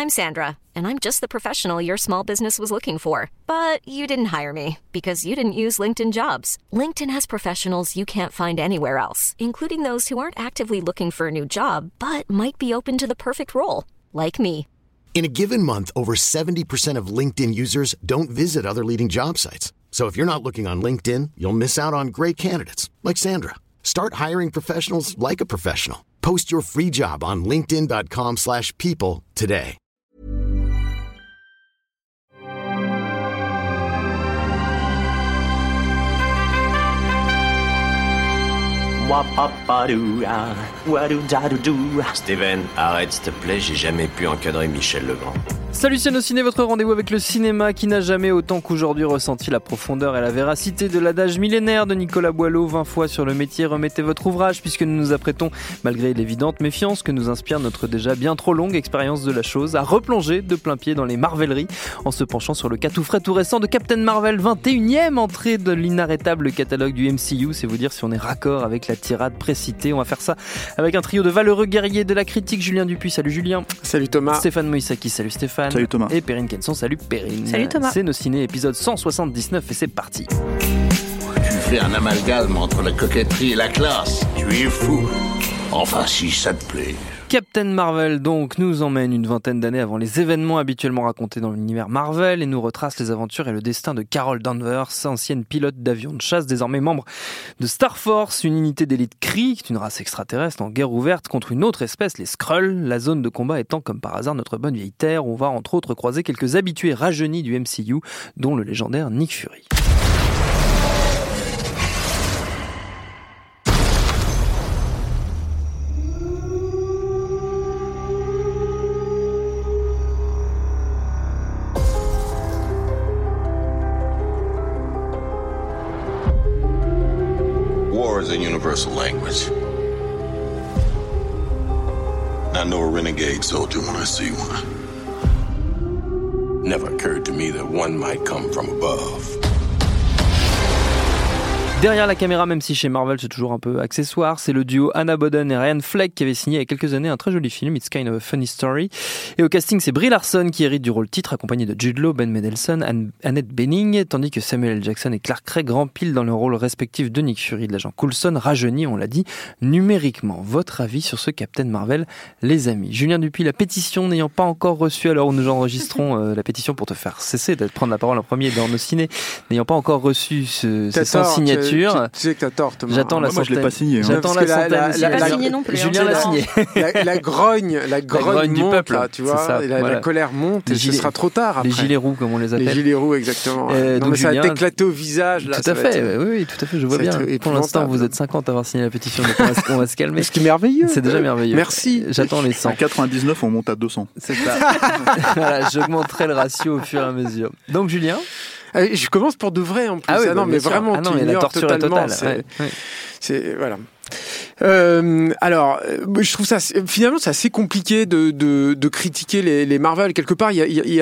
I'm Sandra, and I'm just the professional your small business was looking for. But you didn't hire me because you didn't use LinkedIn Jobs. LinkedIn has professionals you can't find anywhere else, including those who aren't actively looking for a new job, but might be open to the perfect role, like me. In a given month, over 70% of LinkedIn users don't visit other leading job sites. So if you're not looking on LinkedIn, you'll miss out on great candidates like Sandra. Start hiring professionals like a professional. Post your free job on linkedin.com/people today. Steven, arrête s'il te plaît, j'ai jamais pu encadrer Michel Legrand. Salut c'est nos ciné, votre rendez-vous avec le cinéma qui n'a jamais autant qu'aujourd'hui ressenti la profondeur et la véracité de l'adage millénaire de Nicolas Boileau, 20 fois sur le métier, remettez votre ouvrage, puisque nous nous apprêtons, malgré l'évidente méfiance que nous inspire notre déjà bien trop longue expérience de la chose, à replonger de plein pied dans les marveleries, en se penchant sur le cas tout frais tout récent de Captain Marvel, 21e entrée de l'inarrêtable catalogue du MCU, c'est vous dire si on est raccord avec la tirade précitée. On va faire ça avec un trio de valeureux guerriers de la critique, Julien Dupuis, salut Julien. Salut Thomas. Stéphane Moïsaki, salut Stéphane. Salut Thomas. Et Perrine Kenson, salut Perrine. Salut Thomas. C'est nos ciné, épisode 179 et c'est parti. Tu fais un amalgame entre la coquetterie et la classe. Tu es fou. Enfin, si ça te plaît. Captain Marvel donc nous emmène une vingtaine d'années avant les événements habituellement racontés dans l'univers Marvel et nous retrace les aventures et le destin de Carol Danvers, ancienne pilote d'avion de chasse, désormais membre de Star Force, une unité d'élite Kree, une race extraterrestre en guerre ouverte contre une autre espèce, les Skrulls, la zone de combat étant comme par hasard notre bonne vieille Terre, où on va entre autres croiser quelques habitués rajeunis du MCU, dont le légendaire Nick Fury. War is a universal language. I know a renegade soldier when I see one. Never occurred to me that one might come from above. Derrière la caméra, même si chez Marvel c'est toujours un peu accessoire, c'est le duo Anna Boden et Ryan Fleck qui avait signé il y a quelques années un très joli film, It's Kind of a Funny Story. Et au casting, c'est Brie Larson qui hérite du rôle titre, accompagné de Jude Law, Ben Mendelsohn, Annette Bening, tandis que Samuel L. Jackson et Clark Gregg rempilent dans le rôle respectif de Nick Fury, de l'agent Coulson, rajeuni, on l'a dit, numériquement. Votre avis sur ce Captain Marvel, les amis? Julien Dupuis, la pétition n'ayant pas encore reçu, à l'heure où nous enregistrons la pétition pour te faire cesser de prendre la parole en premier dans nos ciné, n'ayant pas encore reçu ces 100 signatures. Tu sais que t'as tort, Thomas. J'attends la centaine. Moi, je l'ai pas signé. Hein. J'attends la centaine. J'ai pas signé non plus. Julien l'a signé. La grogne du monte, peuple, là, tu vois. ça, la voilà. colère monte et ce gilets, sera trop tard après. Les gilets roux, comme on les appelle. Les gilets roux, exactement. Non, mais ça va t'éclater au visage, là. Tout à fait, oui, tout à fait, je vois bien. Pour l'instant, vous êtes 50 à avoir signé la pétition, donc on va se calmer. Ce qui est merveilleux. C'est déjà merveilleux. Merci. J'attends les 100. À 99, on monte à 200. C'est ça. Voilà, j'augmenterai le ratio au fur et à mesure. Donc, Julien? Je commence pour de vrai en plus. Ah oui, non, mais vraiment, tu ignores la torture totalement. Totale. C'est voilà. Alors, je trouve ça finalement c'est assez compliqué de critiquer les Marvel. Quelque part, il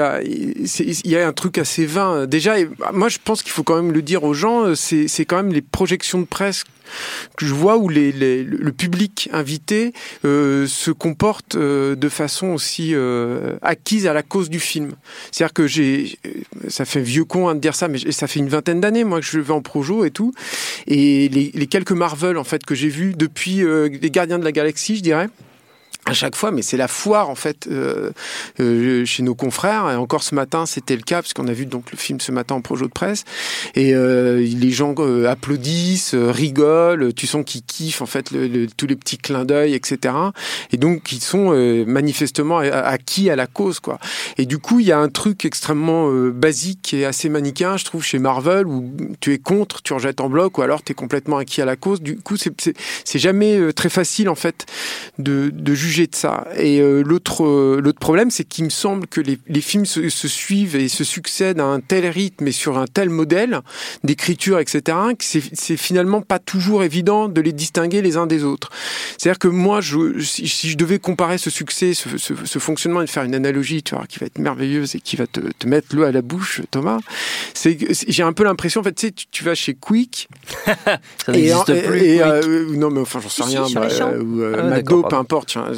y a un truc assez vain. Déjà, moi, je pense qu'il faut quand même le dire aux gens. C'est quand même les projections de presse que je vois où le public invité se comporte de façon aussi acquise à la cause du film. C'est-à-dire que ça fait vieux con de dire ça, mais ça fait une vingtaine d'années moi que je vais en projo et tout, et les quelques Marvel en fait que j'ai vus depuis les Gardiens de la Galaxie, je dirais. À chaque fois, mais c'est la foire en fait chez nos confrères. Et encore ce matin, c'était le cas parce qu'on a vu donc le film ce matin en projo de presse. Et les gens applaudissent, rigolent. Tu sens qu'ils kiffent en fait tous les petits clins d'œil, etc. Et donc ils sont manifestement acquis à la cause, quoi. Et du coup, il y a un truc extrêmement basique et assez manichéen, je trouve, chez Marvel, où tu es contre, tu rejettes en bloc, ou alors tu es complètement acquis à la cause. Du coup, c'est jamais très facile en fait de juger de ça. Et l'autre problème, c'est qu'il me semble que les films se suivent et se succèdent à un tel rythme et sur un tel modèle d'écriture, etc., que c'est finalement pas toujours évident de les distinguer les uns des autres. C'est-à-dire que moi, si je devais comparer ce succès, ce fonctionnement, et faire une analogie, tu vois, qui va être merveilleuse et qui va te mettre l'eau à la bouche, Thomas, j'ai un peu l'impression, en fait, tu sais, tu vas chez Quick. Ça n'existe plus. Non, mais enfin, j'en sais rien. Sur les champs. Ou McDo, peu importe.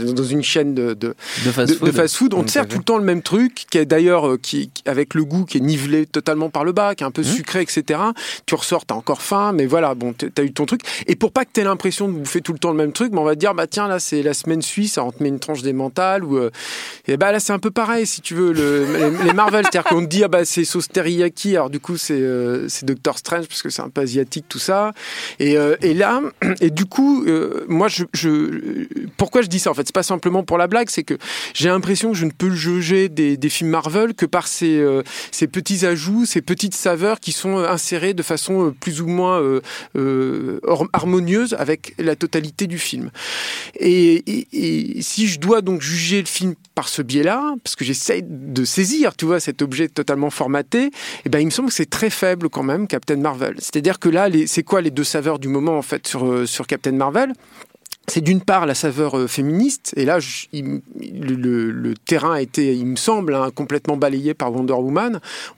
dans une chaîne de fast-food. On te sert fait. tout le temps le même truc, qui est d'ailleurs avec le goût qui est nivelé totalement par le bas, qui est un peu sucré, etc. Tu ressors, t'as encore faim, mais voilà, bon, t'as eu ton truc. Et pour pas que t'aies l'impression de bouffer tout le temps le même truc, on va te dire, bah tiens, là c'est la semaine suisse, on te met une tranche d'emmental, ou et bah là c'est un peu pareil, si tu veux, les Marvel, c'est-à-dire qu'on te dit, ah bah c'est sauce teriyaki, alors du coup c'est Doctor Strange parce que c'est un peu asiatique tout ça, et là, et du coup, moi pourquoi je dis ça en fait, c'est pas simplement pour la blague, c'est que j'ai l'impression que je ne peux juger des films Marvel que par ces petits ajouts, ces petites saveurs qui sont insérées de façon plus ou moins harmonieuse avec la totalité du film. Et si je dois donc juger le film par ce biais-là, parce que j'essaye de saisir, tu vois, cet objet totalement formaté, eh ben il me semble que c'est très faible quand même, Captain Marvel. C'est-à-dire que là, c'est quoi les deux saveurs du moment en fait sur Captain Marvel ? C'est d'une part la saveur féministe, et là le terrain a été, il me semble, complètement balayé par Wonder Woman.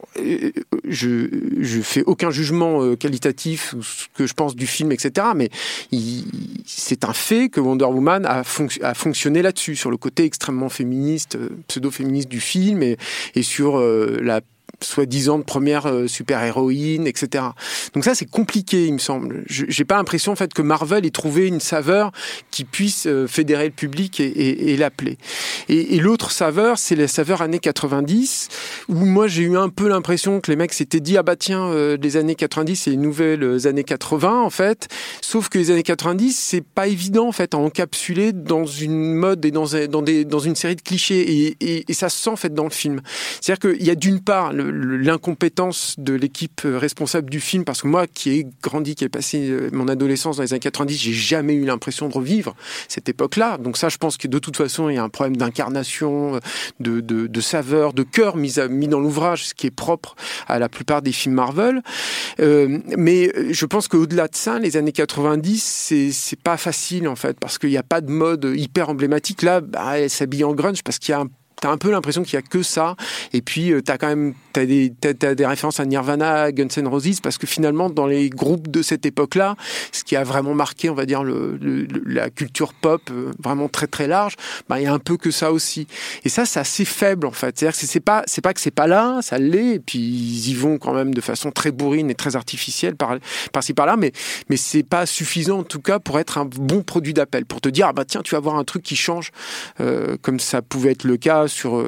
Je fais aucun jugement qualitatif ou ce que je pense du film, etc. Mais c'est un fait que Wonder Woman a fonctionné là-dessus, sur le côté extrêmement féministe, pseudo-féministe du film, et sur la soi-disant de première super-héroïne, etc. Donc ça, c'est compliqué, il me semble. J'ai pas l'impression, en fait, que Marvel ait trouvé une saveur qui puisse fédérer le public et l'appeler. Et l'autre saveur, c'est la saveur années 90, où moi, j'ai eu un peu l'impression que les mecs s'étaient dit, ah bah tiens, les années 90, c'est les nouvelles années 80, en fait. Sauf que les années 90, c'est pas évident, en fait, à encapsuler dans une mode et dans une série de clichés. Et ça se sent, en fait, dans le film. C'est-à-dire qu'il y a d'une part l'incompétence de l'équipe responsable du film, parce que moi qui ai grandi, qui ai passé mon adolescence dans les années 90, j'ai jamais eu l'impression de revivre cette époque-là. Donc ça, je pense que de toute façon, il y a un problème d'incarnation, de saveur, de cœur mis dans l'ouvrage, ce qui est propre à la plupart des films Marvel. Mais je pense qu'au-delà de ça, les années 90, c'est pas facile en fait, parce qu'il n'y a pas de mode hyper emblématique. Là, elle s'habille en grunge parce qu'il y a t'as un peu l'impression qu'il y a que ça, et puis t'as des références à Nirvana, à Guns N' Roses, parce que finalement dans les groupes de cette époque-là, ce qui a vraiment marqué, on va dire la culture pop vraiment très très large, il y a un peu que ça aussi. Et ça, c'est assez faible en fait. C'est-à-dire que c'est pas que c'est pas là, ça l'est, et puis ils y vont quand même de façon très bourrine et très artificielle par-ci par-là, mais c'est pas suffisant en tout cas pour être un bon produit d'appel, pour te dire tiens, tu vas voir un truc qui change, comme ça pouvait être le cas sur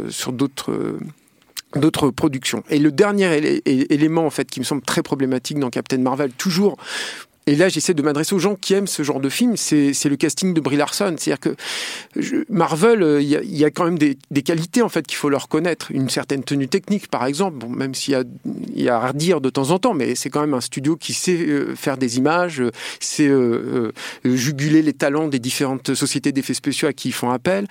d'autres productions. Et le dernier élément en fait qui me semble très problématique dans Captain Marvel, toujours, et là j'essaie de m'adresser aux gens qui aiment ce genre de film, c'est le casting de Brie Larson. C'est-à-dire que Marvel, il y a quand même des qualités en fait qu'il faut leur connaître, une certaine tenue technique par exemple, bon, même s'il y a à redire de temps en temps, mais c'est quand même un studio qui sait faire des images, sait juguler les talents des différentes sociétés d'effets spéciaux à qui ils font appel,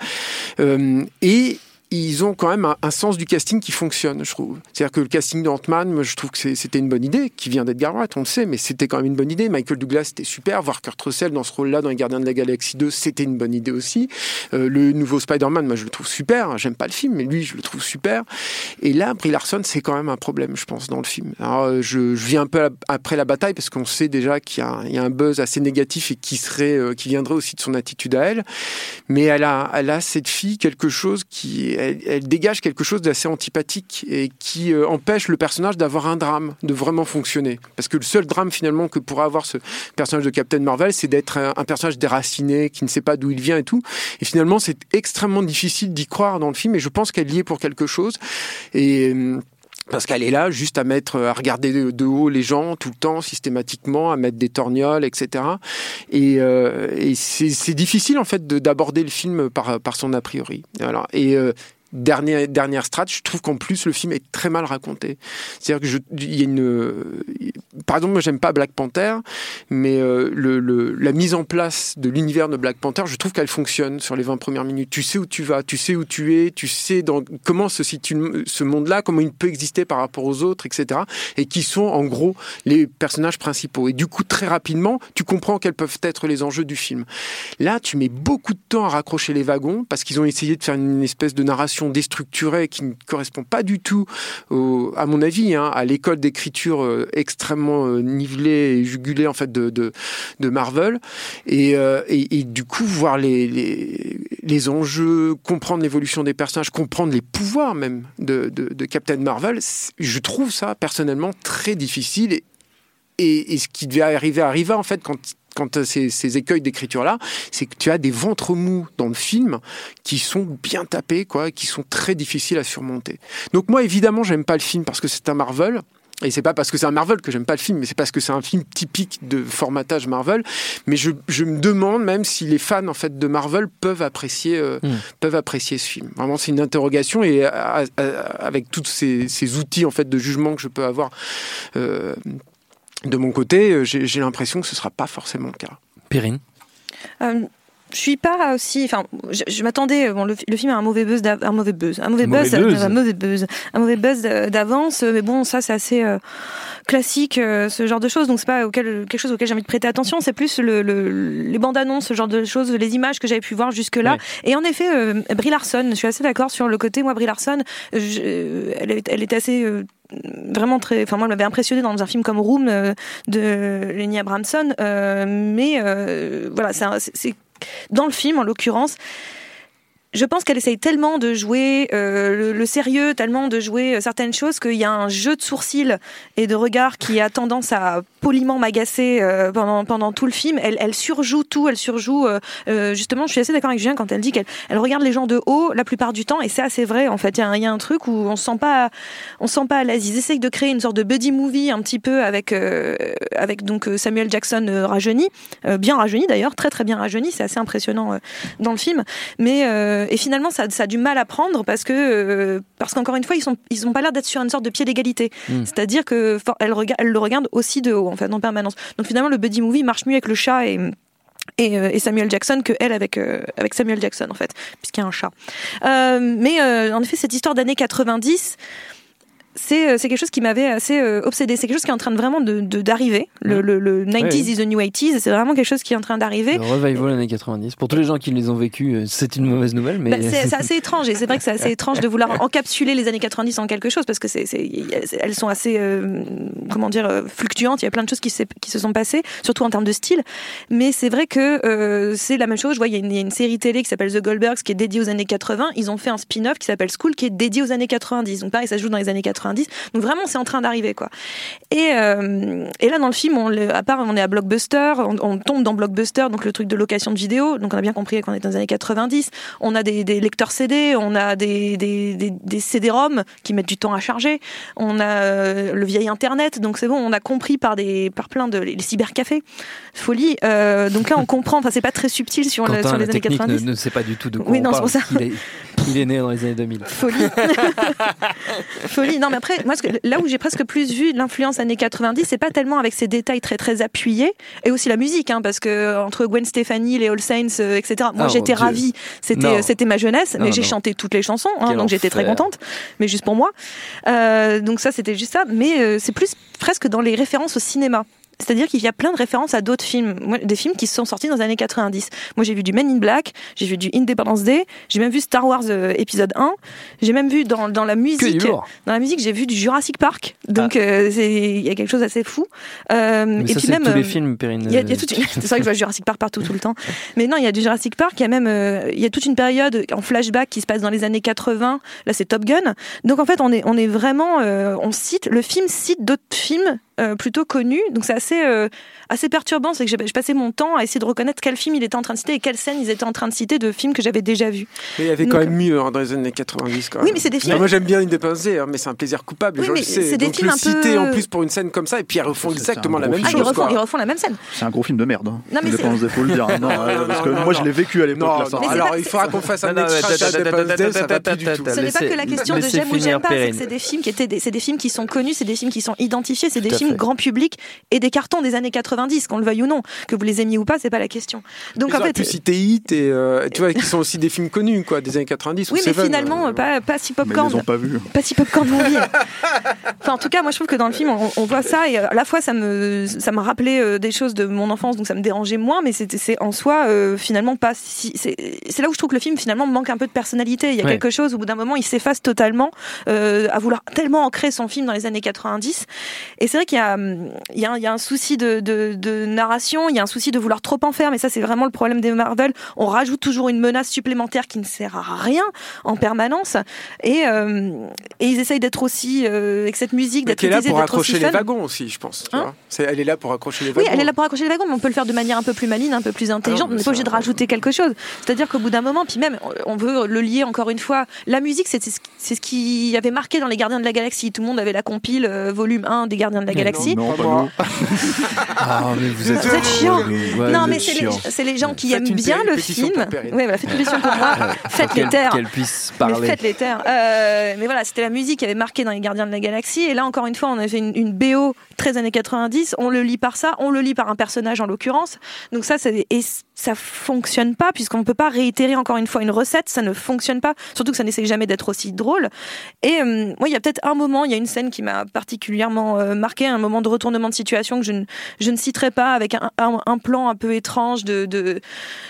et ils ont quand même un sens du casting qui fonctionne, je trouve. C'est-à-dire que le casting d'Ant-Man, moi, je trouve que c'était une bonne idée, qui vient d'Edgar Wright, on le sait, mais c'était quand même une bonne idée. Michael Douglas, c'était super. Voir Kurt Russell dans ce rôle-là, dans Les Gardiens de la Galaxie 2, c'était une bonne idée aussi. Le nouveau Spider-Man, moi, je le trouve super. J'aime pas le film, mais lui, je le trouve super. Et là, Brie Larson, c'est quand même un problème, je pense, dans le film. Alors, je viens un peu après la bataille, parce qu'on sait déjà qu'il y a un buzz assez négatif et qui viendrait aussi de son attitude à elle. Mais elle a cette fille, quelque chose elle dégage quelque chose d'assez antipathique et qui empêche le personnage d'avoir un drame, de vraiment fonctionner. Parce que le seul drame finalement que pourra avoir ce personnage de Captain Marvel, c'est d'être un personnage déraciné, qui ne sait pas d'où il vient et tout. Et finalement, c'est extrêmement difficile d'y croire dans le film, et je pense qu'elle y est pour quelque chose. Et parce qu'elle est là juste à regarder de haut les gens tout le temps, systématiquement, à mettre des torgnoles, etc. Et c'est difficile en fait d'aborder le film par son a priori. Voilà. Et dernière strat, je trouve qu'en plus le film est très mal raconté. C'est-à-dire que il y a par exemple, moi j'aime pas Black Panther, mais la mise en place de l'univers de Black Panther, je trouve qu'elle fonctionne sur les 20 premières minutes. Tu sais où tu vas, tu sais où tu es, tu sais comment se situe ce monde-là, comment il peut exister par rapport aux autres, etc. Et qui sont en gros les personnages principaux. Et du coup, très rapidement, tu comprends quels peuvent être les enjeux du film. Là, tu mets beaucoup de temps à raccrocher les wagons, parce qu'ils ont essayé de faire une espèce de narration façon déstructurée qui ne correspond pas du tout, à mon avis, à l'école d'écriture extrêmement nivelée et jugulée en fait de Marvel. Et du coup, voir les enjeux, comprendre l'évolution des personnages, comprendre les pouvoirs même de Captain Marvel, je trouve ça personnellement très difficile. Et ce qui devait arriva en fait quand ces écueils d'écriture-là, c'est que tu as des ventres mous dans le film qui sont bien tapés, quoi, qui sont très difficiles à surmonter. Donc moi, évidemment, j'aime pas le film parce que c'est un Marvel. Et c'est pas parce que c'est un Marvel que j'aime pas le film, mais c'est parce que c'est un film typique de formatage Marvel. Mais je me demande même si les fans en fait de Marvel peuvent apprécier ce film. Vraiment, c'est une interrogation et avec tous ces outils en fait de jugement que je peux avoir de mon côté, j'ai l'impression que ce sera pas forcément le cas. Perrine. Je suis pas aussi. Enfin, je m'attendais. Bon, le film a un mauvais buzz d'avance. Mais bon, ça c'est assez classique, ce genre de choses. Donc c'est pas quelque chose auquel j'ai envie de prêter attention. C'est plus les bandes annonces, ce genre de choses, les images que j'avais pu voir jusque là. Ouais. Et en effet, Brie Larson. Je suis assez d'accord sur le côté. Moi, Brie Larson, elle était assez vraiment très. Enfin, moi, elle m'avait impressionnée dans un film comme Room de Lenny Abramson. Mais voilà, c'est dans le film, en l'occurrence, je pense qu'elle essaye tellement de jouer le sérieux, tellement de jouer certaines choses qu'il y a un jeu de sourcils et de regard qui a tendance à poliment m'agacer pendant tout le film. Elle surjoue tout, justement, je suis assez d'accord avec Julien quand elle dit qu'elle regarde les gens de haut la plupart du temps, et c'est assez vrai en fait. Il y a un truc où on se sent pas à l'aise. Ils essayent de créer une sorte de buddy movie un petit peu avec donc Samuel Jackson rajeuni, bien rajeuni d'ailleurs, très très bien rajeuni, c'est assez impressionnant dans le film, mais et finalement ça a du mal à prendre parce qu'encore une fois ils ont pas l'air d'être sur une sorte de pied d'égalité. C'est-à-dire que elle le regarde aussi de haut en fait en permanence. Donc finalement le buddy movie marche mieux avec le chat et Samuel Jackson que elle avec Samuel Jackson en fait, puisqu'il y a un chat. Mais en effet cette histoire d'années 90, c'est quelque chose qui m'avait assez obsédé. C'est quelque chose qui est en train de vraiment d'arriver. Le 90s is the new 80s, c'est vraiment quelque chose qui est en train d'arriver. Le revival années 90. Pour tous les gens qui les ont vécus, c'est une mauvaise nouvelle. Mais c'est assez étrange. Et c'est vrai que c'est assez étrange de vouloir encapsuler les années 90 en quelque chose, parce que elles sont assez fluctuantes. Il y a plein de choses qui se sont passées, surtout en termes de style. Mais c'est vrai que c'est la même chose. Je vois, il y a une série télé qui s'appelle The Goldbergs qui est dédiée aux années 80. Ils ont fait un spin-off qui s'appelle School qui est dédié aux années 90. Donc pareil, ça se joue dans les années 90. Donc vraiment c'est en train d'arriver quoi. Et là dans le film on est à Blockbuster, on tombe dans Blockbuster, donc le truc de location de vidéos, donc on a bien compris qu'on est dans les années 90, on a des lecteurs CD, on a des CD-ROM qui mettent du temps à charger, on a le vieil internet, donc c'est bon, on a compris par plein de les cybercafés, folie. Donc là on comprend, enfin c'est pas très subtil sur les années 90. Ne sait pas du tout de quoi on parle. C'est pour ça. Il est né dans les années 2000. Folie. Non, mais après, moi, là où j'ai presque plus vu l'influence années 90, c'est pas tellement avec ces détails très très appuyés, et aussi la musique, parce que entre Gwen Stefani, les All Saints, etc. Moi, j'étais ravie. C'était ma jeunesse, mais j'ai chanté toutes les chansons, donc j'étais très contente, mais juste pour moi. Donc ça, c'était juste ça. Mais c'est plus presque dans les références au cinéma. C'est-à-dire qu'il y a plein de références à d'autres films, des films qui sont sortis dans les années 90. Moi, j'ai vu du Men in Black, j'ai vu du Independence Day, j'ai même vu Star Wars épisode 1, j'ai même vu dans la musique, j'ai vu du Jurassic Park. Donc, il y a quelque chose d'assez fou. Mais et ça, puis même tous les films, Perrine. C'est vrai que je vois Jurassic Park partout tout le temps. Mais non, il y a du Jurassic Park, il y a toute une période en flashback qui se passe dans les années 80. Là, c'est Top Gun. Donc, en fait, on est vraiment, le film cite d'autres films plutôt connu, donc c'est assez perturbant. C'est que je passais mon temps à essayer de reconnaître quel film il était en train de citer et quelles scènes ils étaient en train de citer de films que j'avais déjà vus. Mais il y avait quand même mieux dans les années 90 quand même. Oui, mais c'est des films. Moi j'aime bien Independence Day, mais c'est un plaisir coupable. Oui, je le sais. C'est des donc films le un citer peu... en plus pour une scène comme ça, et puis ils refont exactement la même chose. Ils refont la même scène. C'est un gros film de merde. Non, mais Independence Day, faut le dire. Parce que moi je l'ai vécu à l'époque. Alors il faudra qu'on fasse un extra d'Independence Day, ça va plus du tout. Ce n'est pas que la question de j'aime ou j'aime pas, c'est que c'est des films qui sont connus, c'est des films qui sont identifiés, c'est des films films grand public et des cartons des années 90, qu'on le veuille ou non. Que vous les aimiez ou pas, c'est pas la question. Donc en fait, pu citer Hit et tu vois, qui sont aussi des films connus, quoi, des années 90. Oui, mais finalement, pas si popcorn. Mais ils les ont pas vus. Pas si popcorn movie. Enfin, en tout cas, moi, je trouve que dans le film, on voit ça, et à la fois, ça m'a rappelé des choses de mon enfance, donc ça me dérangeait moins, mais c'est en soi, finalement, pas si. C'est là où je trouve que le film, finalement, manque un peu de personnalité. Il y a quelque chose, au bout d'un moment, il s'efface totalement, à vouloir tellement ancrer son film dans les années 90. Et c'est vrai qu'il y a un souci de narration, il y a un souci de vouloir trop en faire, mais ça, c'est vraiment le problème des Marvel. On rajoute toujours une menace supplémentaire qui ne sert à rien en permanence, et ils essayent d'être aussi avec cette musique, d'être utilisés, d'être aussi fun. Elle est là pour accrocher les wagons aussi, je pense. Elle est là pour accrocher les wagons. Oui, elle est là pour accrocher les wagons, mais on peut le faire de manière un peu plus maligne, un peu plus intelligente. On n'est pas obligé de rajouter quelque chose. C'est-à-dire qu'au bout d'un moment, puis même, on veut le lier encore une fois. La musique, c'est ce qui avait marqué dans les Gardiens de la Galaxie. Tout le monde avait la compile volume 1 des Gardiens de la Galaxie. Non, pas moi. Mais vous êtes chiant. Non, mais c'est les gens qui aiment bien le film. Oui, voilà, faites une pétition pour moi. Faites les terres. Qu'elle puisse parler. Mais faites les terres. Mais voilà, c'était la musique qui avait marqué dans les Gardiens de la Galaxie. Et là, encore une fois, on a fait une BO 13 années 90. On le lit par ça. On le lit par un personnage, en l'occurrence. Donc ça fonctionne pas, puisqu'on ne peut pas réitérer encore une fois une recette. Ça ne fonctionne pas. Surtout que ça n'essaie jamais d'être aussi drôle. Et moi, il y a peut-être un moment, il y a une scène qui m'a particulièrement marqué, un moment de retournement de situation que je ne citerai pas, avec un plan un peu étrange de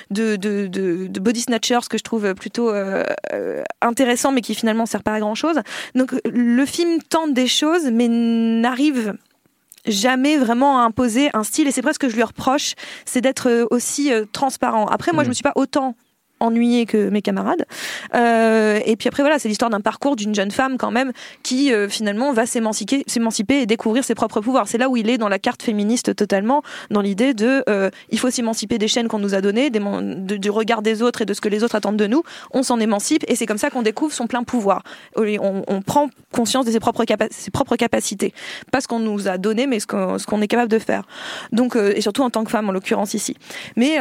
body snatchers que je trouve plutôt intéressant, mais qui finalement ne sert pas à grand chose. Donc le film tente des choses, mais n'arrive jamais vraiment à imposer un style, et c'est presque ce que je lui reproche, c'est d'être aussi transparent. Après, moi, je me suis pas autant ennuyée que mes camarades. Et puis après, voilà, c'est l'histoire d'un parcours d'une jeune femme quand même qui finalement va s'émanciper et découvrir ses propres pouvoirs. C'est là où il est dans la carte féministe totalement, dans l'idée de il faut s'émanciper des chaînes qu'on nous a données, du regard des autres et de ce que les autres attendent de nous. On s'en émancipe, et c'est comme ça qu'on découvre son plein pouvoir. On prend conscience de ses propres capacités. Pas ce qu'on nous a donné, mais ce qu'on est capable de faire. Donc, et surtout en tant que femme, en l'occurrence ici. Mais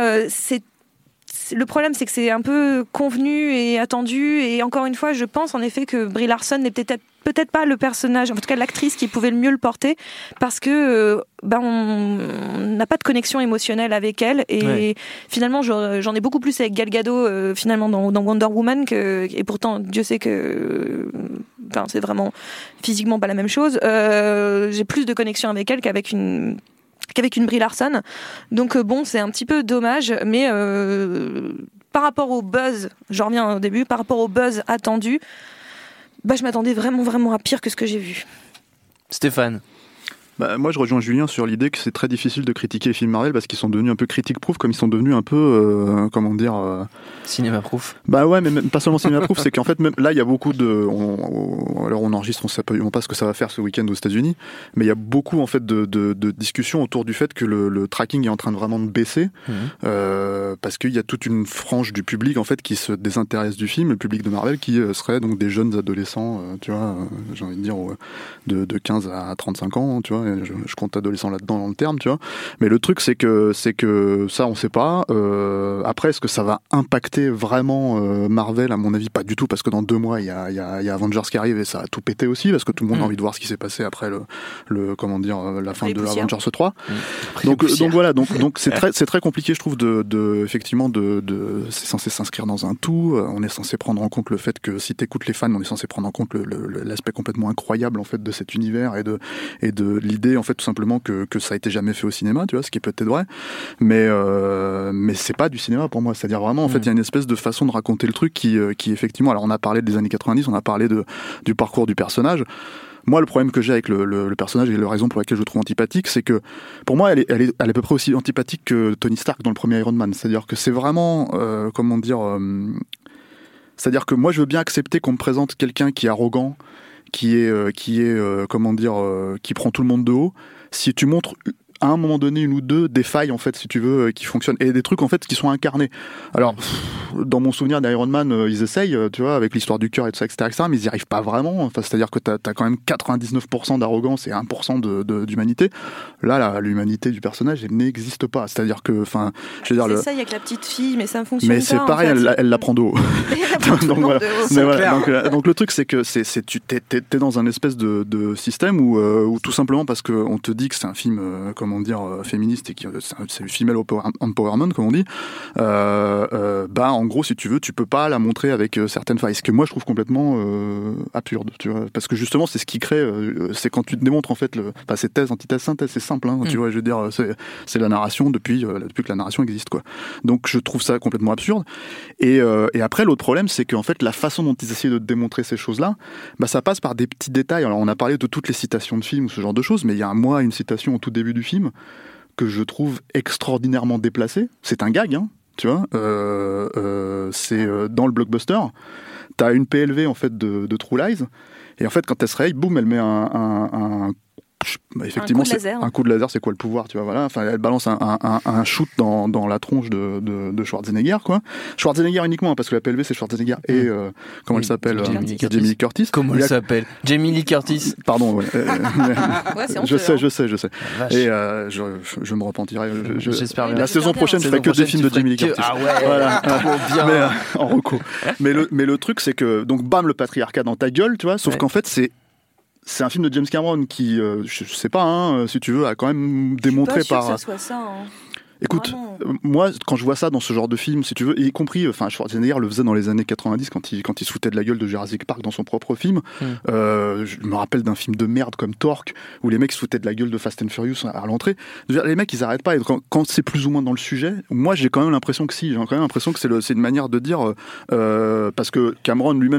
le problème, c'est que c'est un peu convenu et attendu, et encore une fois, je pense en effet que Brie Larson n'est peut-être pas le personnage, en tout cas l'actrice qui pouvait le mieux le porter, parce que on n'a pas de connexion émotionnelle avec elle, et finalement j'en ai beaucoup plus avec Gal Gadot finalement dans Wonder Woman, et pourtant Dieu sait que c'est vraiment physiquement pas la même chose. J'ai plus de connexion avec elle qu'avec une Brie Larson. Donc c'est un petit peu dommage, mais par rapport au buzz, j'en reviens au début, par rapport au buzz attendu, je m'attendais vraiment à pire que ce que j'ai vu. Stéphane? Moi, je rejoins Julien sur l'idée que c'est très difficile de critiquer les films Marvel parce qu'ils sont devenus un peu critique-proof, comme ils sont devenus un peu, cinéma-proof. Ouais, mais même pas seulement cinéma-proof, c'est qu'en fait, même là, il y a beaucoup alors on enregistre, on sait pas ce que ça va faire ce week-end aux États-Unis, mais il y a beaucoup en fait de discussions autour du fait que le tracking est en train de vraiment baisser, parce qu'il y a toute une frange du public en fait qui se désintéresse du film, le public de Marvel, qui serait donc des jeunes adolescents, tu vois, j'ai envie de dire de 15 à 35 ans, tu vois. Je compte adolescent là-dedans dans le terme, tu vois. Mais le truc, c'est que ça, on sait pas. Après, est-ce que ça va impacter vraiment Marvel? À mon avis, pas du tout, parce que dans 2 mois, il y a Avengers qui arrive et ça a tout pété aussi, parce que tout le monde a envie de voir ce qui s'est passé après la fin de Avengers 3. Donc voilà, donc c'est très compliqué, je trouve, effectivement, c'est censé s'inscrire dans un tout. On est censé prendre en compte le fait que si t'écoutes les fans, on est censé prendre en compte l'aspect complètement incroyable en fait de cet univers et de l'idée en fait tout simplement que ça a été jamais fait au cinéma, tu vois, ce qui est peut-être vrai, mais c'est pas du cinéma pour moi. C'est-à-dire vraiment en fait il y a une espèce de façon de raconter le truc qui effectivement, alors on a parlé des années 90, on a parlé du parcours du personnage. Moi, le problème que j'ai avec le personnage et la raison pour laquelle je le trouve antipathique, c'est que pour moi, elle est à peu près aussi antipathique que Tony Stark dans le premier Iron Man. C'est-à-dire que c'est vraiment c'est-à-dire que moi, je veux bien accepter qu'on me présente quelqu'un qui est arrogant, qui prend tout le monde de haut. Si tu montres à un moment donné une ou deux des failles en fait si tu veux qui fonctionnent et des trucs en fait qui sont incarnés. Alors dans mon souvenir d'Iron Man ils essayent tu vois avec l'histoire du cœur et tout ça etc., mais ils y arrivent pas vraiment. Enfin c'est-à-dire que t'as quand même 99% d'arrogance et 1% d'humanité. Là l'humanité du personnage elle n'existe pas. C'est-à-dire que enfin je veux dire c'est ça avec la petite fille mais ça ne fonctionne pas. Mais c'est pareil en fait. elle la prend de haut. Donc voilà. Mais voilà donc le truc c'est que tu t'es dans un espèce de système où tout simplement parce que on te dit que c'est un film comment dire féministe et que c'est du female empowerment comme on dit bah en gros si tu veux tu peux pas la montrer avec certaines failles, ce que moi je trouve complètement absurde tu vois, parce que justement c'est ce qui crée c'est quand tu te démontres en fait c'est thèse, antithèse, synthèse, c'est simple hein, tu vois, je veux dire c'est la narration depuis que la narration existe quoi. Donc je trouve ça complètement absurde et après l'autre problème c'est qu'en fait la façon dont ils essaient de démontrer ces choses là bah ça passe par des petits détails. Alors on a parlé de toutes les citations de films ou ce genre de choses, mais il y a une citation au tout début du film que je trouve extraordinairement déplacée. C'est un gag, hein, tu vois. C'est dans le blockbuster. T'as une PLV en fait de True Lies, et en fait quand elle se réveille, boum, elle met effectivement, un coup de laser, c'est quoi le pouvoir, tu vois, voilà. Enfin, elle balance un shoot dans la tronche de Schwarzenegger, quoi. Schwarzenegger uniquement, parce que la PLV c'est Schwarzenegger et comment elle s'appelle, Jamie Lee Curtis. Comment elle s'appelle, Jamie Lee Curtis. Pardon. Ouais, je sais. Et je me repentirai. J'espère bien. La saison prochaine, je ferai que des films de Jamie Lee Curtis. Ah ouais. Voilà. Bien. Mais, en reco. Mais le truc, c'est que donc bam, le patriarcat dans ta gueule, tu vois. Sauf qu'en fait, c'est un film de James Cameron qui, je sais pas, hein, si tu veux, a quand même démontré par. Je suis pas sûre que ça soit ça. Hein. Écoute, moi, quand je vois ça dans ce genre de film, si tu veux, y compris, enfin, Schwarzenegger le faisait dans les années 90 quand il se foutait de la gueule de Jurassic Park dans son propre film. Je me rappelle d'un film de merde comme Torque, où les mecs se foutaient de la gueule de Fast and Furious à l'entrée. Les mecs, ils arrêtent pas. Et quand c'est plus ou moins dans le sujet, moi, j'ai quand même l'impression que j'ai quand même l'impression que c'est une manière de dire, parce que Cameron lui-même,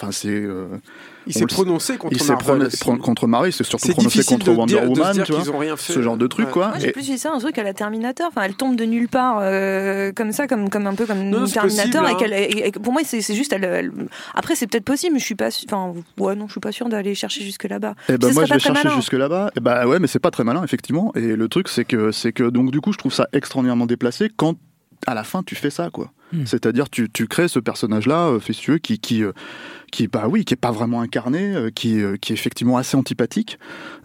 il s'est prononcé contre Marvel. C'est surtout prononcé contre Wonder Woman, tu vois, ce genre de truc, quoi. Moi, j'ai plus vu ça un truc à la Terminator. Enfin, elle tombe de nulle part comme ça, comme un peu comme Terminator. Possible, et pour moi, c'est juste. Après, c'est peut-être possible, mais je suis pas. Enfin, je suis pas sûre d'aller chercher jusque là-bas. Et ben moi, je vais chercher jusque là-bas. Et bah ouais, mais c'est pas très malin, effectivement. Et le truc, c'est que donc du coup, je trouve ça extraordinairement déplacé quand à la fin tu fais ça, quoi. C'est-à-dire tu crées ce personnage-là, facetieux, qui est pas vraiment incarné, qui est effectivement assez antipathique.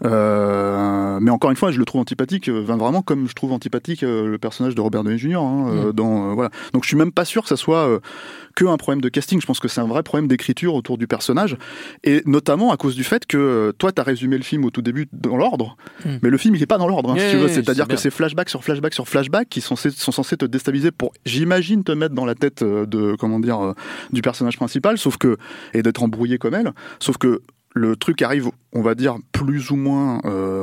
Mais encore une fois, je le trouve antipathique, vraiment comme je trouve antipathique le personnage de Robert Downey Jr. Voilà. Donc je suis même pas sûr que ça soit que un problème de casting. Je pense que c'est un vrai problème d'écriture autour du personnage, et notamment à cause du fait que toi t'as résumé le film au tout début dans l'ordre, mais le film il est pas dans l'ordre. Si tu veux, c'est-à-dire que c'est flashback sur flashback sur flashback qui sont censés te déstabiliser pour, j'imagine, te mettre dans la tête du personnage principal, et d'être embrouillé comme elle, sauf que le truc arrive, on va dire, plus ou moins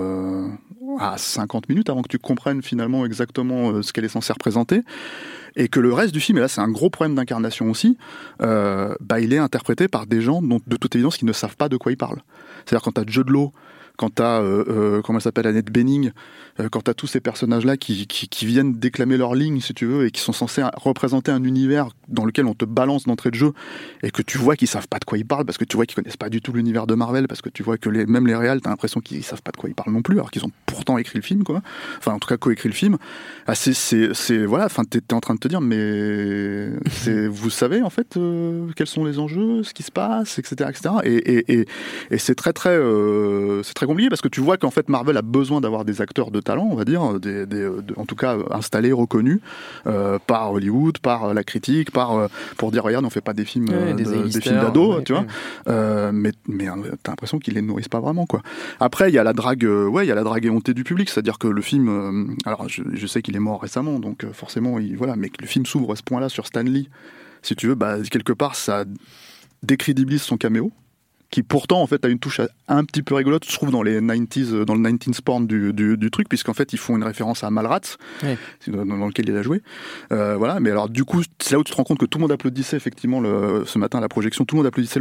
à 50 minutes avant que tu comprennes finalement exactement ce qu'elle est censée représenter, et que le reste du film, et là c'est un gros problème d'incarnation aussi, il est interprété par des gens dont, de toute évidence, qui ne savent pas de quoi ils parlent. C'est-à-dire quand t'as Jude Law, quand t'as comment elle s'appelle, Annette Bening, quand t'as tous ces personnages-là qui viennent déclamer leur ligne, si tu veux, et qui sont censés représenter un univers dans lequel on te balance d'entrée de jeu, et que tu vois qu'ils savent pas de quoi ils parlent, parce que tu vois qu'ils connaissent pas du tout l'univers de Marvel, parce que tu vois que même les réals, t'as l'impression qu'ils savent pas de quoi ils parlent non plus, alors qu'ils ont pourtant écrit le film, quoi. Enfin, en tout cas, coécrit le film. Voilà, enfin, t'es en train de te dire, mais vous savez, en fait, quels sont les enjeux, ce qui se passe, etc., etc. Et c'est très compliqué, parce que tu vois qu'en fait, Marvel a besoin d'avoir des acteurs de talent, on va dire, en tout cas installés, reconnus par Hollywood, par la critique, pour dire regarde, on fait pas des films des films d'ados, tu vois. Mais t'as l'impression qu'ils les nourrissent pas vraiment, quoi. Après, il y a la drague, il y a la drague éhontée du public, c'est-à-dire que le film, alors je sais qu'il est mort récemment, donc forcément, mais que le film s'ouvre à ce point-là sur Stan Lee, si tu veux, quelque part ça décrédibilise son caméo, qui pourtant en fait a une touche un petit peu rigolote, je trouve, dans les 90s, dans le 19s porn du truc, puisqu'en fait ils font une référence à Mallrats, dans lequel il a joué. Voilà, mais alors du coup c'est là où tu te rends compte que tout le monde applaudissait effectivement ce matin à la projection, tout le monde applaudissait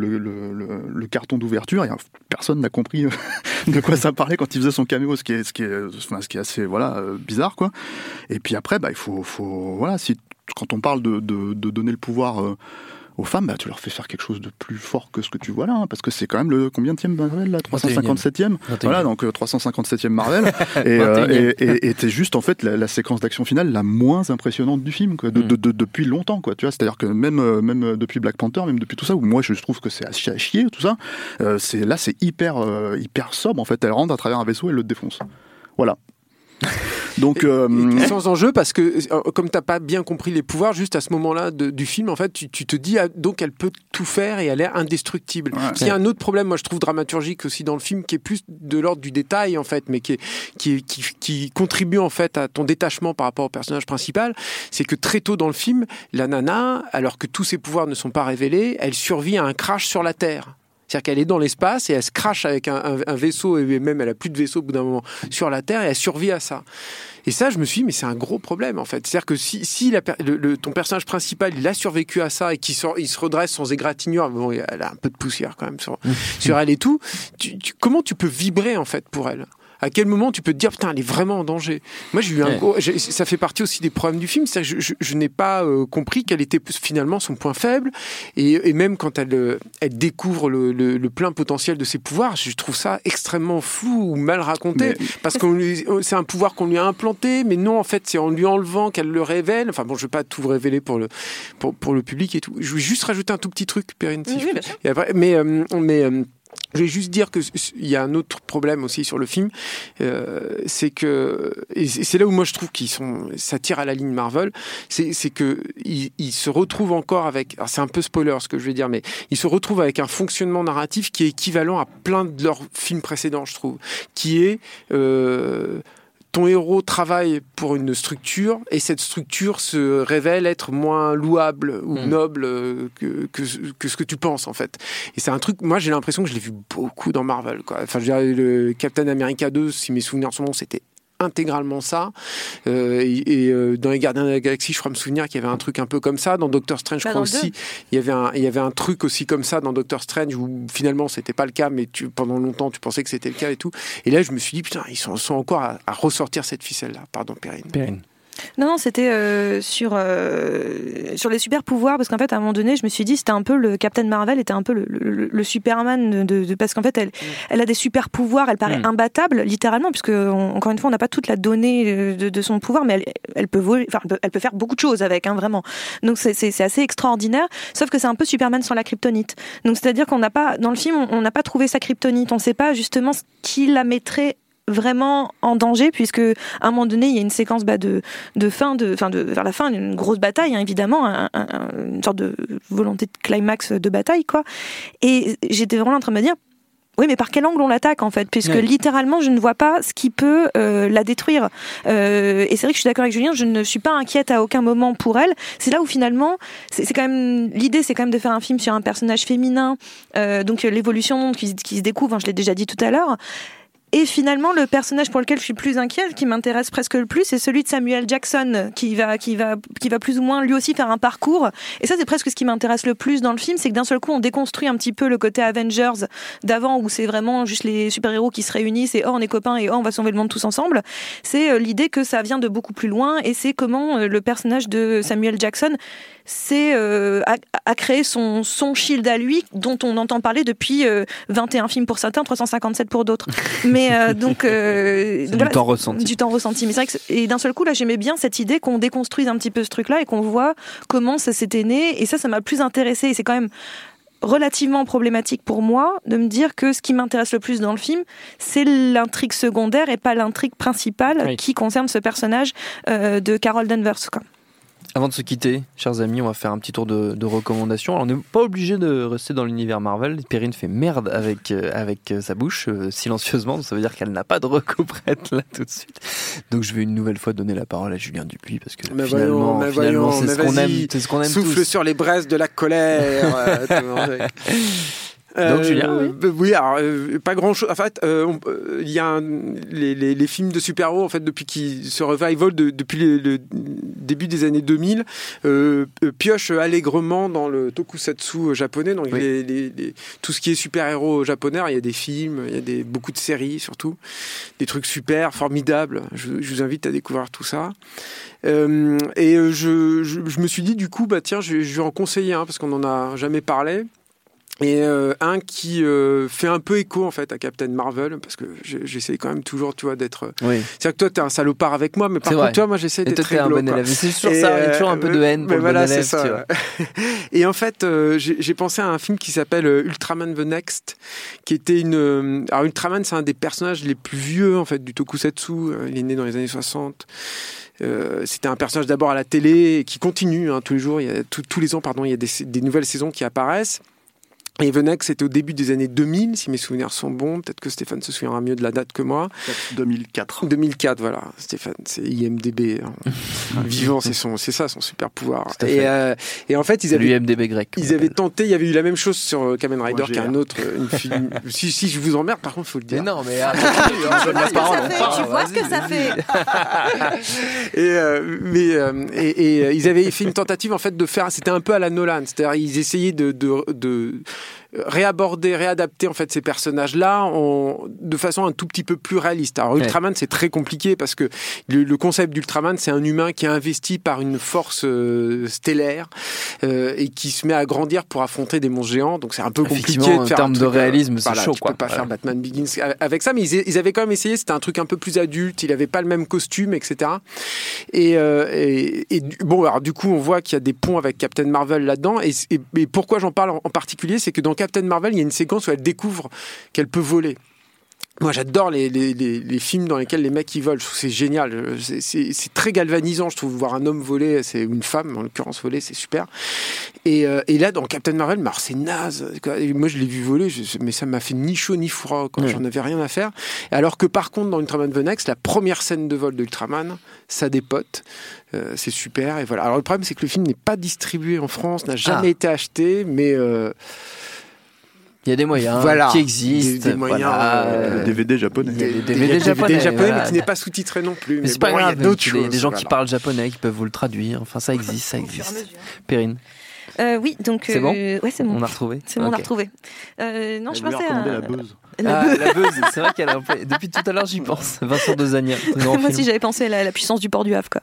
le carton d'ouverture, et personne n'a compris de quoi ça parlait quand il faisait son caméo, ce qui est assez bizarre, quoi. Et puis après il faut voilà, quand on parle de donner le pouvoir aux femmes, tu leur fais faire quelque chose de plus fort que ce que tu vois là, hein, parce que c'est quand même le combienième Marvel là, 357e. Voilà, donc 357e Marvel. et t'es juste en fait la séquence d'action finale la moins impressionnante du film, quoi, depuis longtemps, quoi. Tu vois, c'est-à-dire que même depuis Black Panther, même depuis tout ça, où moi je trouve que c'est à chier tout ça. C'est hyper sobre en fait. Elle rentre à travers un vaisseau et elle le défonce. Voilà. Donc et sans enjeu, parce que comme t'as pas bien compris les pouvoirs juste à ce moment-là du film, en fait tu te dis donc elle peut tout faire et elle est indestructible. Ouais. Il y a un autre problème, moi je trouve dramaturgique aussi dans le film, qui est plus de l'ordre du détail en fait, mais qui contribue en fait à ton détachement par rapport au personnage principal. C'est que très tôt dans le film, la nana, alors que tous ses pouvoirs ne sont pas révélés, elle survit à un crash sur la Terre. C'est-à-dire qu'elle est dans l'espace et elle se crache avec un vaisseau, et même elle a plus de vaisseau au bout d'un moment sur la Terre, et elle survit à ça. Et ça, je me suis dit, mais c'est un gros problème en fait. C'est-à-dire que si ton personnage principal, il a survécu à ça et il se redresse sans égratignure, bon, elle a un peu de poussière quand même sur elle et tout, comment tu peux vibrer en fait pour elle ? À quel moment tu peux te dire putain, elle est vraiment en danger? Moi j'ai eu ça fait partie aussi des problèmes du film, c'est que je n'ai pas compris quel était finalement son point faible, et même quand elle découvre le plein potentiel de ses pouvoirs, je trouve ça extrêmement flou ou mal raconté, parce que c'est un pouvoir qu'on lui a implanté, mais non, en fait c'est en lui enlevant qu'elle le révèle. Enfin bon, je vais pas tout révéler pour le public et tout. Je vais juste rajouter un tout petit truc, Perrine, et après, je vais juste dire qu'il y a un autre problème aussi sur le film, c'est que, et c'est là où moi je trouve ça tire à la ligne Marvel, c'est que ils se retrouvent encore avec, alors c'est un peu spoiler ce que je vais dire, mais ils se retrouvent avec un fonctionnement narratif qui est équivalent à plein de leurs films précédents, je trouve, qui est ton héros travaille pour une structure et cette structure se révèle être moins louable ou noble que ce que tu penses en fait. Et c'est un truc, moi j'ai l'impression que je l'ai vu beaucoup dans Marvel, quoi. Enfin, je dirais, le Captain America 2, si mes souvenirs sont bons, c'était intégralement ça. Dans les Gardiens de la Galaxie, je crois me souvenir qu'il y avait un truc un peu comme ça. Dans Doctor Strange, je crois aussi, il y avait un truc aussi comme ça dans Doctor Strange, où finalement c'était pas le cas, mais pendant longtemps tu pensais que c'était le cas et tout. Et là je me suis dit putain, ils sont encore à ressortir cette ficelle-là. Pardon, Perrine. Non, c'était sur les super pouvoirs, parce qu'en fait à un moment donné je me suis dit c'était un peu le Captain Marvel était un peu le Superman parce qu'en fait elle a des super pouvoirs, elle paraît imbattable littéralement, puisque encore une fois on n'a pas toute la donnée de son pouvoir, mais elle peut voler, enfin elle peut faire beaucoup de choses avec, vraiment. Donc c'est assez extraordinaire, sauf que c'est un peu Superman sans la kryptonite. Donc c'est-à-dire qu'on n'a pas, dans le film on n'a pas trouvé sa kryptonite, on ne sait pas justement ce qui la mettrait vraiment en danger, puisque à un moment donné il y a une séquence vers la fin, une grosse bataille, évidemment, une sorte de volonté de climax de bataille, quoi. Et j'étais vraiment en train de me dire oui, mais par quel angle on l'attaque en fait, puisque littéralement je ne vois pas ce qui peut la détruire. Et c'est vrai que je suis d'accord avec Julien, je ne suis pas inquiète à aucun moment pour elle. C'est là où finalement, c'est quand même l'idée, c'est quand même de faire un film sur un personnage féminin, donc l'évolution qui se découvre, je l'ai déjà dit tout à l'heure. Et finalement, le personnage pour lequel je suis plus inquiète, qui m'intéresse presque le plus, c'est celui de Samuel Jackson, qui va plus ou moins lui aussi faire un parcours. Et ça, c'est presque ce qui m'intéresse le plus dans le film, c'est que d'un seul coup, on déconstruit un petit peu le côté Avengers d'avant, où c'est vraiment juste les super-héros qui se réunissent et on est copains et on va sauver le monde tous ensemble. C'est l'idée que ça vient de beaucoup plus loin, et c'est comment le personnage de Samuel Jackson a créé son shield à lui, dont on entend parler depuis 21 films pour certains, 357 pour d'autres. Mais du temps ressenti. Du temps ressenti. Mais c'est vrai que et d'un seul coup là, j'aimais bien cette idée qu'on déconstruise un petit peu ce truc-là et qu'on voit comment ça s'était né. Et ça m'a plus intéressée. Et c'est quand même relativement problématique pour moi de me dire que ce qui m'intéresse le plus dans le film, c'est l'intrigue secondaire et pas l'intrigue principale qui concerne ce personnage de Carol Danvers, quoi. Avant de se quitter, chers amis, on va faire un petit tour de recommandations. Alors, on n'est pas obligé de rester dans l'univers Marvel. Perrine fait merde avec sa bouche, silencieusement. Ça veut dire qu'elle n'a pas de reco prête là tout de suite. Donc, je vais une nouvelle fois donner la parole à Julien Dupuis, parce que finalement, c'est ce qu'on aime. C'est ce qu'on aime Souffle tous. Sur les braises de la colère. Donc Julien, oui, alors pas grand chose. En fait, il y a les films de super-héros en fait depuis ce revival depuis le début des années 2000 pioche allègrement dans le tokusatsu japonais. Donc tout ce qui est super-héros japonais, il y a des films, il y a beaucoup de séries surtout, des trucs super formidables. Je vous invite à découvrir tout ça. Et je me suis dit du coup tiens, je vais en conseiller un parce qu'on en a jamais parlé. Et un qui fait un peu écho en fait à Captain Marvel parce que j'essaie quand même toujours d'être c'est-à-dire que toi t'es un salopard avec moi mais par contre toi moi j'essaie d'être très un bon élève. C'est toujours ça, il y a toujours un peu de haine pour le bon élève, ça, tu vois. Et en fait j'ai pensé à un film qui s'appelle Ultraman The Next qui était alors Ultraman c'est un des personnages les plus vieux en fait du tokusatsu, il est né dans les années 60. C'était un personnage d'abord à la télé et qui continue tous les jours, tous les ans il y a des nouvelles saisons qui apparaissent. Et The Next, c'était au début des années 2000, si mes souvenirs sont bons. Peut-être que Stéphane se souviendra mieux de la date que moi. 2004. 2004, voilà. Stéphane, c'est IMDb. Vivant, c'est ça, son super pouvoir. Et en fait, ils avaient l'IMDb grec. Ils avaient tenté, il y avait eu la même chose sur Kamen Rider qui est un autre film. si je vous emmerde, par contre, il faut le dire. Mais non, mais tu vois ce que ça fait. Et ils avaient fait une tentative, en fait, de faire, c'était un peu à la Nolan. C'est-à-dire, ils essayaient de réadapter en fait ces personnages-là de façon un tout petit peu plus réaliste. Alors Ultraman c'est très compliqué parce que le concept d'Ultraman c'est un humain qui est investi par une force stellaire et qui se met à grandir pour affronter des monstres géants. Donc c'est un peu compliqué de faire en termes de réalisme, c'est chaud. Tu peux pas faire Batman Begins avec ça, mais ils avaient quand même essayé. C'était un truc un peu plus adulte. Il avait pas le même costume, etc. Et bon, alors du coup on voit qu'il y a des ponts avec Captain Marvel là-dedans. Et pourquoi j'en parle en particulier, c'est que dans Captain Marvel, il y a une séquence où elle découvre qu'elle peut voler. Moi, j'adore les films dans lesquels les mecs ils volent. Je trouve que c'est génial. C'est très galvanisant, je trouve, voir un homme voler, c'est une femme en l'occurrence voler, c'est super. Et là, dans Captain Marvel, alors c'est naze. Et moi, je l'ai vu voler, mais ça m'a fait ni chaud ni froid. J'en avais rien à faire. Alors que par contre, dans Ultraman The Next, la première scène de vol de Ultraman, ça dépote. C'est super. Et voilà. Alors le problème, c'est que le film n'est pas distribué en France, n'a jamais été acheté, mais il y a des moyens qui existent. Des moyens, le DVD japonais. Il y a le DVD japonais, mais qui n'est pas sous-titré non plus. Mais c'est pas grave. Il y a d'autres choses. Des gens qui parlent japonais, qui peuvent vous le traduire. Enfin, ça existe. Perrine. Oui, donc c'est bon. Ouais, c'est bon. On a retrouvé. C'est bon, on a retrouvé. Non, je pensais à la buzz. La buzz, c'est vrai qu'elle a depuis tout à l'heure j'y pense. Vincent Dezania. Moi aussi j'avais pensé à la puissance du port du Havre, quoi.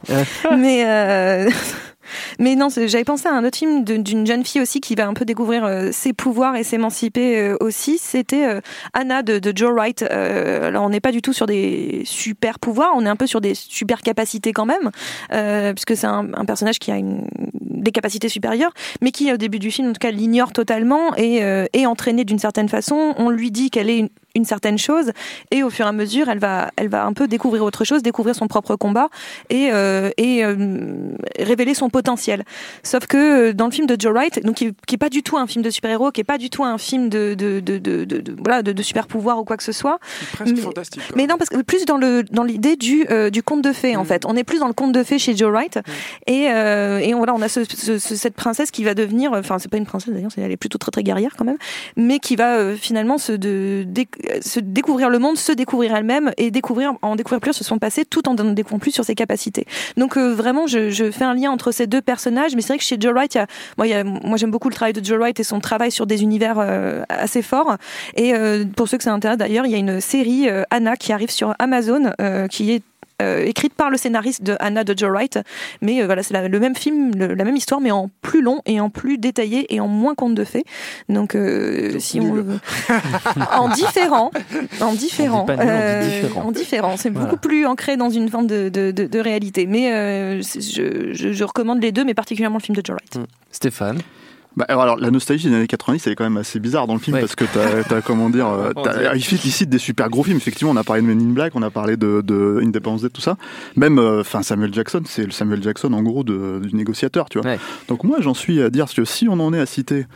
Mais non, j'avais pensé à un autre film d'une jeune fille aussi qui va un peu découvrir ses pouvoirs et s'émanciper aussi. C'était Anna de Joe Wright. Alors on n'est pas du tout sur des super pouvoirs, on est un peu sur des super capacités quand même, puisque c'est un personnage qui a des capacités supérieures, mais qui au début du film en tout cas l'ignore totalement et est entraînée d'une certaine façon. On lui dit qu'elle est une certaine chose et au fur et à mesure elle va un peu découvrir autre chose, découvrir son propre combat et révéler son potentiel. Sauf que dans le film de Joe Wright, donc qui est pas du tout un film de super-héros, qui est pas du tout un film de super pouvoir ou quoi que ce soit, presque fantastique, quoi. Mais non, parce que plus dans l'idée du conte de fées en fait. On est plus dans le conte de fées chez Joe Wright et voilà, on a cette princesse qui va devenir, enfin c'est pas une princesse d'ailleurs, elle est plutôt très très guerrière quand même, mais qui va finalement se découvrir le monde, se découvrir elle-même et en découvrir plus sur son passé tout en découvrant plus sur ses capacités. Donc vraiment je fais un lien entre ces deux personnages, mais c'est vrai que chez Joe Wright, moi j'aime beaucoup le travail de Joe Wright et son travail sur des univers assez forts. Et pour ceux que ça intéresse d'ailleurs, il y a une série Anna qui arrive sur Amazon qui est écrite par le scénariste de Anna de Joe Wright, mais voilà, c'est le même film, la même histoire, mais en plus long et en plus détaillé et en moins conte de fées. Donc si on en différent, c'est beaucoup plus ancré dans une forme de réalité. Mais je recommande les deux, mais particulièrement le film de Joe Wright. Stéphane. Alors la nostalgie des années 90 elle est quand même assez bizarre dans le film parce que t'as comment dire il cite des super gros films. Effectivement on a parlé de Men in Black, on a parlé de Independence Day, tout ça, même Samuel Jackson, c'est le Samuel Jackson en gros du négociateur, tu vois. Donc moi j'en suis à dire que si on en est à citer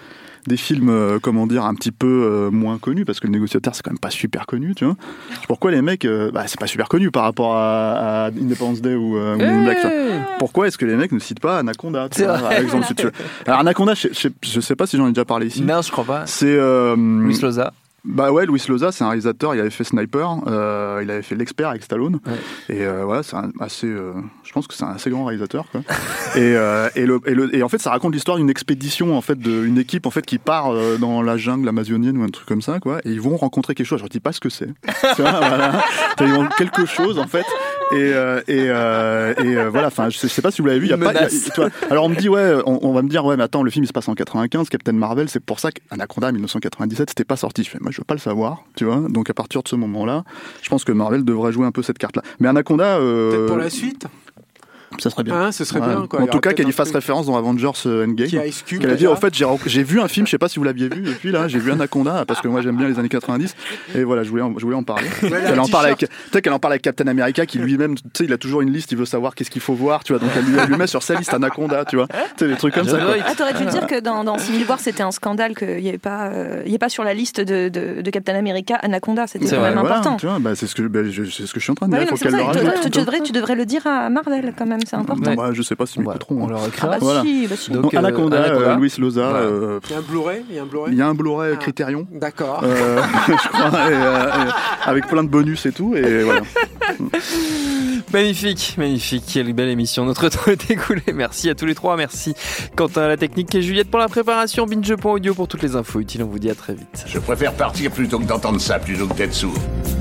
des films, comment dire, un petit peu moins connus, parce que Le Négociateur, c'est quand même pas super connu, tu vois. Pourquoi les mecs, c'est pas super connu par rapport à Independence Day ou Men in Black, tu vois. Pourquoi est-ce que les mecs ne citent pas Anaconda, tu vois, par exemple, si tu veux. Alors Anaconda, je sais pas si j'en ai déjà parlé ici. Non, je crois pas. C'est Luis Loza. Bah ouais, Luis Loza, c'est un réalisateur, il avait fait Sniper, il avait fait L'Expert avec Stallone, et voilà, c'est je pense que c'est un assez grand réalisateur, quoi. et en fait, ça raconte l'histoire d'une expédition, en fait, d'une équipe, en fait, qui part dans la jungle amazonienne ou un truc comme ça, quoi, et ils vont rencontrer quelque chose, je ne dis pas ce que c'est, tu vois, voilà, ils vont quelque chose, en fait, et voilà, enfin, je sais pas si vous l'avez vu, alors on me dit, on va me dire, mais attends, le film il se passe en 95, Captain Marvel, c'est pour ça qu'Anaconda 1997, c'était pas sorti. Je fais, moi je veux pas le savoir, tu vois, donc à partir de ce moment-là, je pense que Marvel devrait jouer un peu cette carte-là. Mais Anaconda... Peut-être pour la suite. Ça serait bien. Ce serait bien, quoi. En tout cas, qu'elle y fasse référence dans Avengers Endgame. Qu'elle a dit, en fait, j'ai vu un film, je sais pas si vous l'aviez vu, depuis là, j'ai vu Anaconda, parce que moi j'aime bien les années 90, et voilà, je voulais en parler. Elle en parle avec Captain America, qui lui-même, tu sais, il a toujours une liste, il veut savoir qu'est-ce qu'il faut voir, tu vois, donc elle lui met sur sa liste Anaconda, tu vois, tu sais, des trucs comme ça. T'aurais dû dire que dans Civil War, c'était un scandale qu'il n'y ait pas sur la liste de Captain America Anaconda, c'était quand même important. Tu vois, c'est ce que je suis en train de dire, il faut qu'elle le rajoute. Tu devrais le dire à Marvel, quand même, c'est important. Je sais pas si m'écouteront. On leur écrira. Voilà. Si. Donc Anaconda, Luis Loza. Il y a un Blu-ray. Il y a un Blu-ray Criterion. D'accord. Je crois, avec plein de bonus et tout, et voilà. Magnifique. Quelle belle émission. Notre temps est écoulé. Merci à tous les trois. Merci Quentin à la technique et Juliette pour la préparation. Binge.audio pour toutes les infos utiles. On vous dit à très vite. Je préfère partir plutôt que d'entendre ça, plutôt que d'être sourd.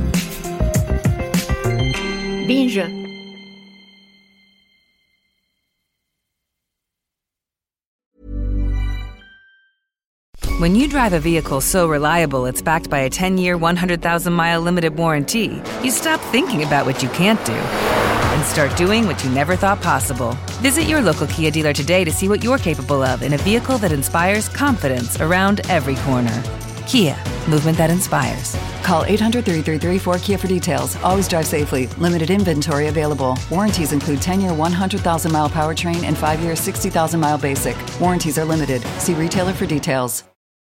Binge. When you drive a vehicle so reliable it's backed by a 10-year, 100,000-mile limited warranty, you stop thinking about what you can't do and start doing what you never thought possible. Visit your local Kia dealer today to see what you're capable of in a vehicle that inspires confidence around every corner. Kia, movement that inspires. Call 800-333-4KIA for details. Always drive safely. Limited inventory available. Warranties include 10-year 100,000-mile powertrain and 5-year 60,000-mile basic. Warranties are limited. See retailer for details.